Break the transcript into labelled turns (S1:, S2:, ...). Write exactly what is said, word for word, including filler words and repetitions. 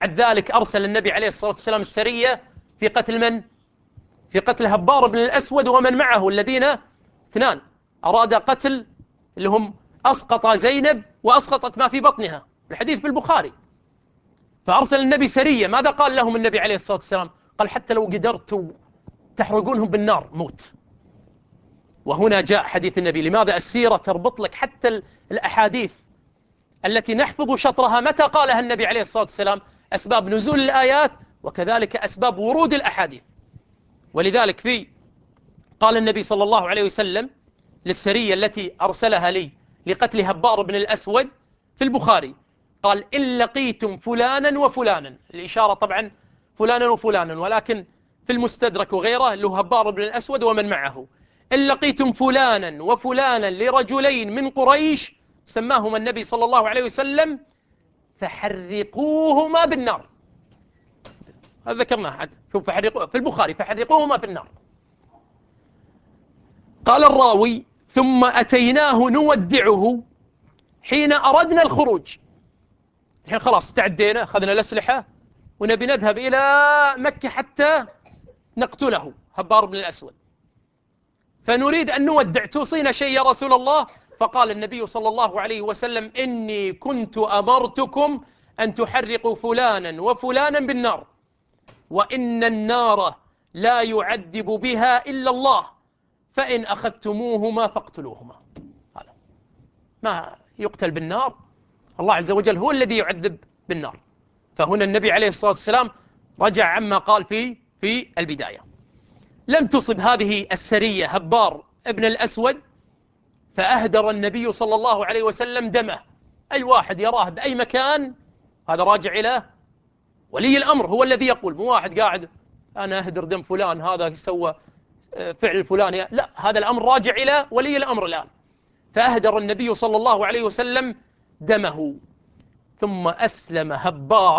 S1: بعد ذلك أرسل النبي عليه الصلاة والسلام السرية في قتل من؟ في قتل هبار بن الأسود ومن معه الذين اثنان أراد قتل، اللي هم أسقط زينب وأسقطت ما في بطنها، الحديث في البخاري. فأرسل النبي سرية، ماذا قال لهم النبي عليه الصلاة والسلام؟ قال حتى لو قدرتوا تحرقونهم بالنار موت. وهنا جاء حديث النبي. لماذا السيرة تربط لك حتى الأحاديث التي نحفظ شطرها متى قالها النبي عليه الصلاة والسلام، أسباب نزول الآيات وكذلك أسباب ورود الأحاديث. ولذلك في قال النبي صلى الله عليه وسلم للسرية التي أرسلها لي لقتل هبار بن الأسود في البخاري، قال إن لقيتم فلانا وفلانا، الإشارة طبعا فلانا وفلانا، ولكن في المستدرك وغيره له هبار بن الأسود ومن معه، إن لقيتم فلانا وفلانا لرجلين من قريش سماهما النبي صلى الله عليه وسلم فحرقوهما بالنار. هذا ذكرناه حد في البخاري، فحرقوهما في النار. قال الراوي ثم أتيناه نودعه حين أردنا الخروج. الحين خلاص استعدينا، أخذنا الأسلحة ونبي نذهب إلى مكة حتى نقتله هبار بن الأسود، فنريد أن نودع، توصينا شيء يا رسول الله؟ فقال النبي صلى الله عليه وسلم إني كنت أمرتكم أن تحرقوا فلانا وفلانا بالنار، وإن النار لا يعذب بها إلا الله، فإن أخذتموهما فاقتلوهما. هذا ما يقتل بالنار، الله عز وجل هو الذي يعذب بالنار. فهنا النبي عليه الصلاة والسلام رجع عما قال في في البداية. لم تصب هذه السرية هبار ابن الأسود، فأهدر النبي صلى الله عليه وسلم دمه. أي واحد يراه بأي مكان هذا راجع إلى ولي الأمر، هو الذي يقول، مو واحد قاعد أنا أهدر دم فلان هذا سوى فعل فلان، لا، هذا الأمر راجع إلى ولي الأمر الآن. فأهدر النبي صلى الله عليه وسلم دمه، ثم أسلم هبار